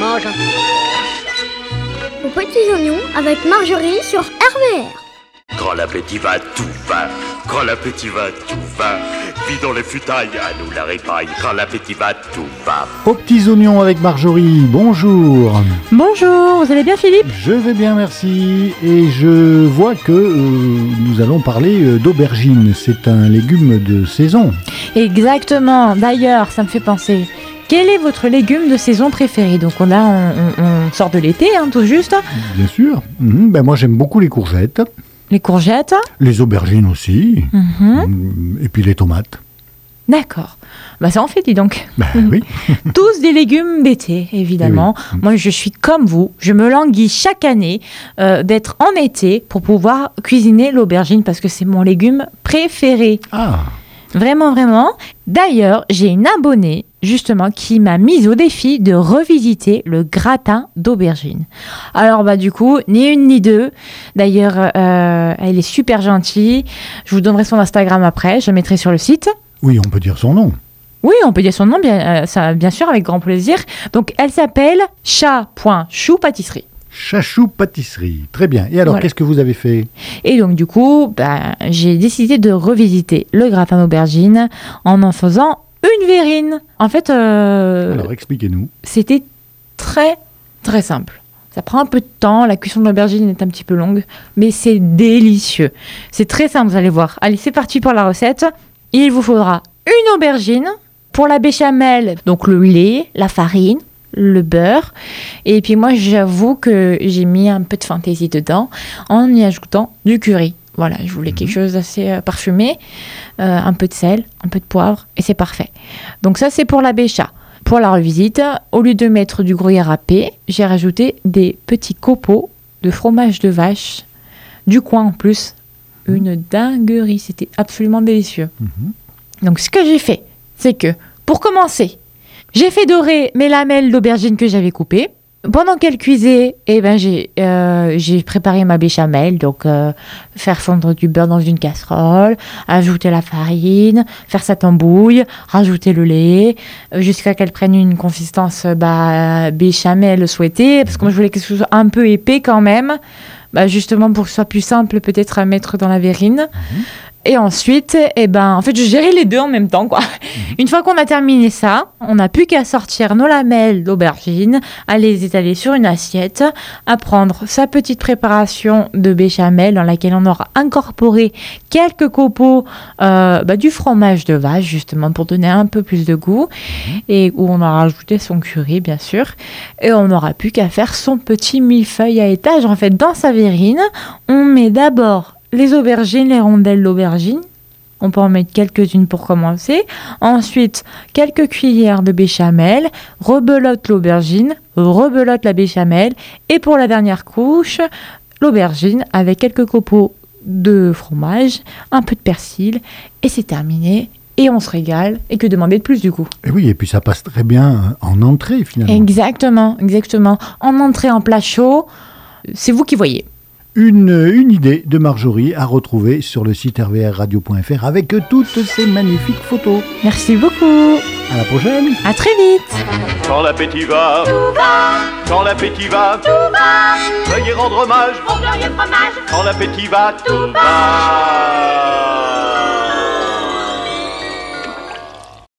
mange. Aux petits oignons avec Marjorie sur RVR. Quand l'appétit va, tout va. Quand l'appétit va, tout va. Vidons les futailles, à nous la répaille. Quand l'appétit va, tout va. Aux petits oignons avec Marjorie, bonjour. Bonjour, vous allez bien Philippe ? Je vais bien, merci. Et je vois que nous allons parler d'aubergine. C'est un légume de saison. Exactement, d'ailleurs, ça me fait penser. Quel est votre légume de saison préféré ? Donc là, on sort de l'été, tout juste. Bien sûr. Moi, j'aime beaucoup les courgettes. Les courgettes ? Les aubergines aussi. Et puis les tomates. D'accord. Ça en fait, dis donc. Oui. Tous des légumes d'été, évidemment. Oui. Moi, je suis comme vous. Je me languis chaque année d'être en été pour pouvoir cuisiner l'aubergine parce que c'est mon légume préféré. Ah. Vraiment, vraiment. D'ailleurs, j'ai une abonnée, justement, qui m'a mise au défi de revisiter le gratin d'aubergine. Alors, du coup, ni une ni deux. D'ailleurs, elle est super gentille. Je vous donnerai son Instagram après. Je le mettrai sur le site. Oui, on peut dire son nom. Oui, on peut dire son nom, bien sûr, avec grand plaisir. Donc, elle s'appelle chat.chou-pâtisserie. Chachou pâtisserie, très bien. Et alors, Qu'est-ce que vous avez fait ? Et donc, du coup, j'ai décidé de revisiter le gratin d'aubergine en faisant une verrine. En fait, alors, expliquez-nous. C'était très, très simple. Ça prend un peu de temps, la cuisson de l'aubergine est un petit peu longue, mais c'est délicieux. C'est très simple, vous allez voir. Allez, c'est parti pour la recette. Il vous faudra une aubergine. Pour la béchamel, donc le lait, la farine, le beurre. Et puis moi, j'avoue que j'ai mis un peu de fantaisie dedans en y ajoutant du curry. Voilà, je voulais quelque chose d'assez parfumé, un peu de sel, un peu de poivre, et c'est parfait. Donc ça, c'est pour la bécha. Pour la revisite, au lieu de mettre du gruyère râpé, j'ai rajouté des petits copeaux de fromage de vache, du coin en plus. Une dinguerie, c'était absolument délicieux. Donc ce que j'ai fait, c'est que, pour commencer, j'ai fait dorer mes lamelles d'aubergine que j'avais coupées. Pendant qu'elles cuisaient, j'ai préparé ma béchamel, donc faire fondre du beurre dans une casserole, ajouter la farine, faire sa tambouille, rajouter le lait, jusqu'à qu'elle prenne une consistance béchamel souhaitée, parce que moi je voulais que ce soit un peu épais quand même, justement pour que ce soit plus simple peut-être à mettre dans la verrine. Et ensuite, en fait, je gérais les deux en même temps, quoi. Une fois qu'on a terminé ça, on n'a plus qu'à sortir nos lamelles d'aubergine, à les étaler sur une assiette, à prendre sa petite préparation de béchamel dans laquelle on aura incorporé quelques copeaux du fromage de vache, justement, pour donner un peu plus de goût, et où on aura rajouté son curry, bien sûr. Et on n'aura plus qu'à faire son petit millefeuille à étage. En fait, dans sa verrine, on met d'abord les aubergines, les rondelles d'aubergine. On peut en mettre quelques-unes pour commencer. Ensuite, quelques cuillères de béchamel. Rebelote l'aubergine, rebelote la béchamel. Et pour la dernière couche, l'aubergine avec quelques copeaux de fromage, un peu de persil. Et c'est terminé. Et on se régale. Et que demander de plus du coup ? Et oui, et puis ça passe très bien en entrée finalement. Exactement. En entrée, en plat chaud, c'est vous qui voyez. Une idée de Marjorie à retrouver sur le site rvrradio.fr avec toutes ces magnifiques photos. Merci beaucoup. À la prochaine. À très vite. Quand l'appétit va, Tout va, quand l'appétit va, tout va, veuillez rendre hommage. au glorieux fromage. Quand l'appétit va, tout va.